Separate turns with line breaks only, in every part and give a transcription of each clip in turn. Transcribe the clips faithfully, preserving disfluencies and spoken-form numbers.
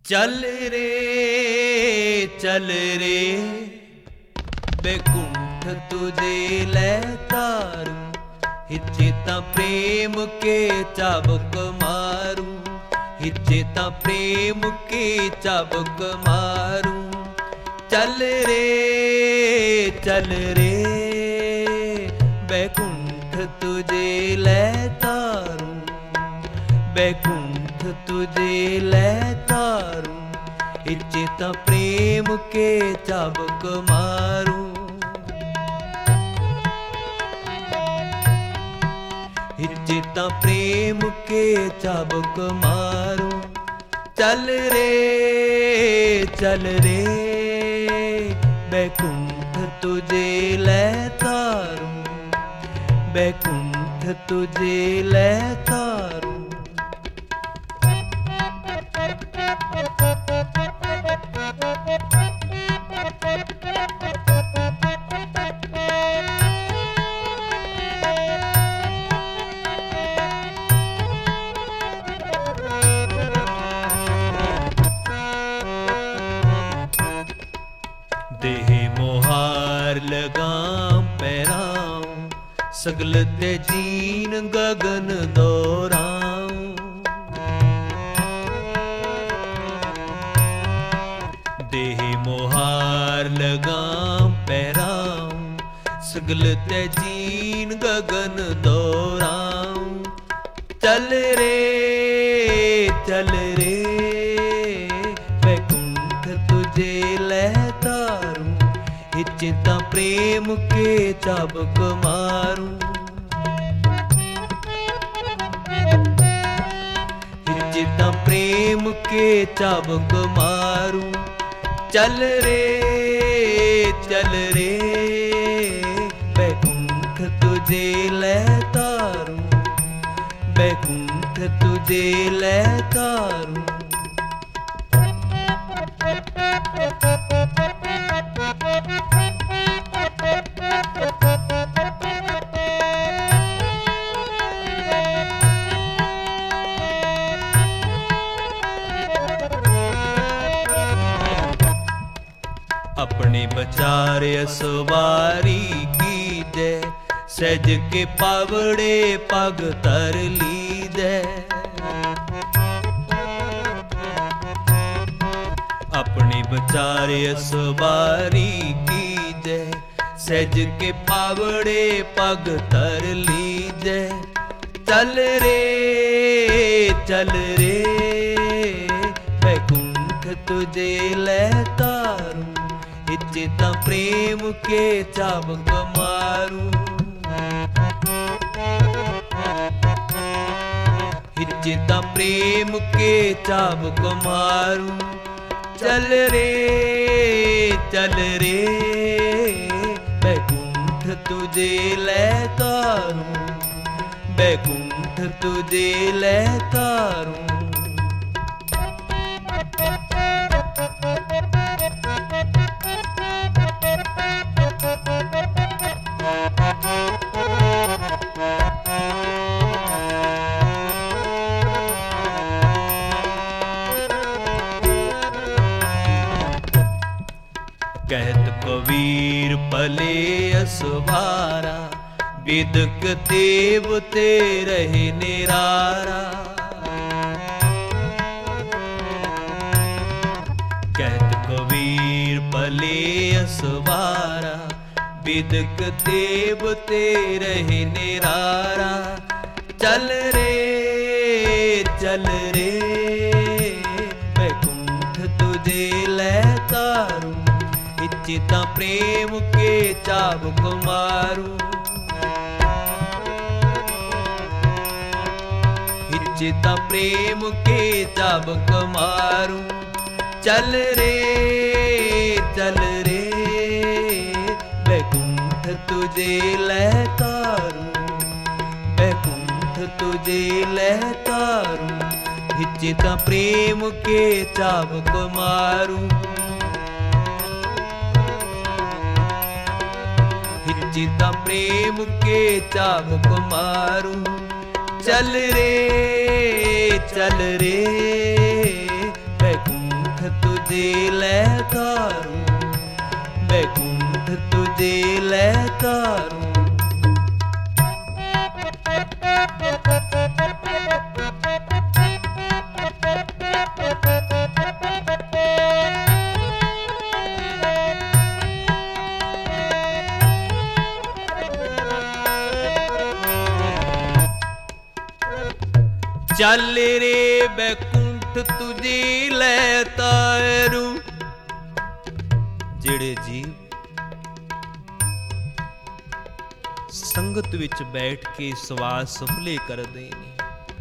चल रे चल रे बैकुंठ तुझे ले तारू, हिचेता प्रेम के चाबुक मारू, हिचेता प्रेम के चाबुक मारू। चल रे चल रे बैकुंठ तुझे ले तारू, बैकुंठ तुझे ले तारू, हिचेता प्रेम के चाबुक मारू। हिचेता प्रेम के चाबुक मारू। चल रे चल रे बैकुंठ तुझे ले तारू, बैकुंठ तुझे ले तारू। देह मोहार लगाम पैराऊं, सगल ते जीन गगन दोराऊं। देह मोहार लगाम पैराऊं, सगल ते जीन गगन दोराऊं। चल रे चल रे बैकुंठ तुझे ले तारू, हिचेता प्रेम के चाबुक मारू। हिचेता प्रेम के चाबुक मारू। चल रे चल रे बैकुंठ तुझे ले तारू, बैकुंठ तुझे ले तारू। अपने बचारे सवारी की जय, सज के पावड़े पग तर ली जय। अपने बचारे सवारी की जय, सज के पावड़े पग तर ली जय। चल रे चल रे बैकुंठ तुझे ले तारू, हिचेता प्रेम के चाबुक मारू। हिचेता प्रेम के चाबुक मारू। चल रे चल रे बैकुंठ तुझे ले तारू, बैकुंठ तुझे ले तारू। कहत कबीर पले असवारा, विदक देव ते रहे निरारा। कहत कबीर पले असवारा, विदक देव ते रहे निरारा। चल रे चल रे बैकुंठ तुझे ले तारू, हिचेता प्रेम के चाबुक मारू। हिचेता प्रेम के चाबुक मारू। चल रे चल रे बैकुंठ तुझे ले तारू, बैकुंठ तुझे ले तारू। हिचेता प्रेम के चाबुक मारू। हिचेता प्रेम के चाबुक मारू। चल रे चल रे बैकुंठ तुझे लै तारूं, बैकुंठ तुझे लै तारूं। चल रे बैकुंठ तुझे लै तारूं। ਜਿਹੜੇ ਜੀਵ ਸੰਗਤ ਵਿੱਚ ਬੈਠ ਕੇ ਸਵਾਸ ਸੁਫਲੇ ਕਰਦੇ ਨੇ,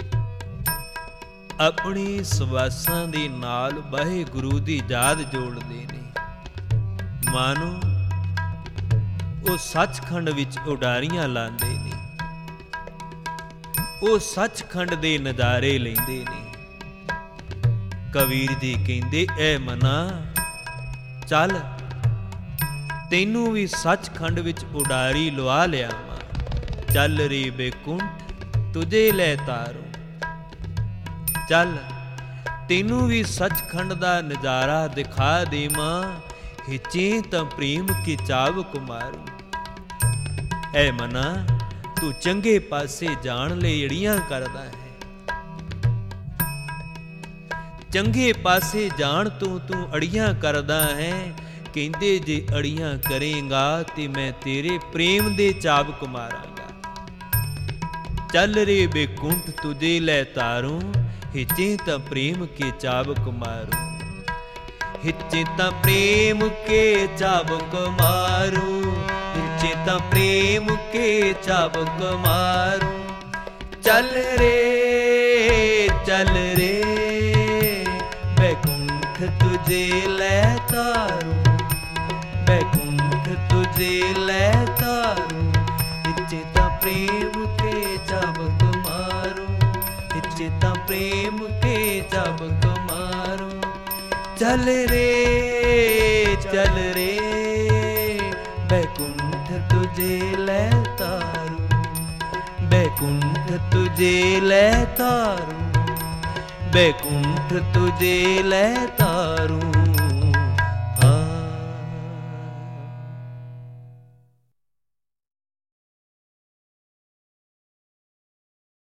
ਆਪਣੇ ਸਵਾਸਾਂ ਦੇ ਨਾਲ ਵਾਹਿਗੁਰੂ ਦੀ ਯਾਦ ਜੋੜਦੇ ਨੇ, ਮਾਨੋ ਉਹ ਸੱਚਖੰਡ ਵਿੱਚ ਉਡਾਰੀਆਂ ਲਾਉਂਦੇ ਨੇ, ਉਹ ਸੱਚਖੰਡ ਦੇ ਨਜ਼ਾਰੇ ਲੈਂਦੇ ਨੇ। ਕਬੀਰ ਜੀ ਕਹਿੰਦੇ ਐ ਮਨਾ ਚੱਲ ਤੈਨੂੰ ਵੀ ਸੱਚਖੰਡ ਵਿੱਚ ਉਡਾਰੀ ਲਵਾ ਲਿਆਵਾਂ। ਚੱਲ ਰੇ ਬੈਕੁੰਠ ਤੁਝੇ ਲੈ ਤਾਰੂੰ, ਚੱਲ ਤੈਨੂੰ ਵੀ ਸੱਚਖੰਡ ਦਾ ਨਜ਼ਾਰਾ ਦਿਖਾ ਦੇਵਾਂ। ਹਿਚੇ ਤਾਂ ਪ੍ਰੇਮ ਕੀ ਚਾਵਕ ਮਾਰੂ। ਐ ਮਨਾ ਤੂੰ ਚੰਗੇ ਪਾਸੇ ਜਾਣ ਲਈ ਅੜੀਆਂ ਕਰਦਾ ਹੈ, ਚੰਗੇ ਪਾਸੇ ਜਾਣ ਤੋਂ ਤੂੰ ਅੜੀਆਂ ਕਰਦਾ ਹੈ। ਕਹਿੰਦੇ ਜੇ ਅੜੀਆਂ ਕਰੇਂਗਾ ਤੇ ਮੈਂ ਤੇਰੇ ਪ੍ਰੇਮ ਦੇ ਚਾਬਕ ਮਾਰਾਂਗਾ। ਚੱਲ ਰੇ ਬੈਕੁੰਠ ਤੁਝੇ ਲੈ ਤਾरूं, ਹਿਚੇ ਤਾਂ ਪ੍ਰੇਮ ਕੇ ਚਾਬਕ ਮਾਰੂ। ਹਿਚੇ ਤਾਂ ਪ੍ਰੇਮ ਕੇ ਚਾਬਕ ਮਾਰੂ, ਹਿਚੇ ਤਾਂ ਪ੍ਰੇਮ ਕੇ ਚਾਬਕ ਮਾਰੂ। ਚੱਲ ਰੇ ਚੱਲ ਰੇ बैकुंठ तुझे लै तारूं, बैकुंठ तुझे लै तारूं। हिचे तां प्रेम के चाबक मारूं, हिचे तां प्रेम के चाबक मारूं। चल रे चल रे बैकुंठ तुझे लै तारूं, बैकुंठ तुझे लै तारूं, बैकुंठ तुझे लै तारूं।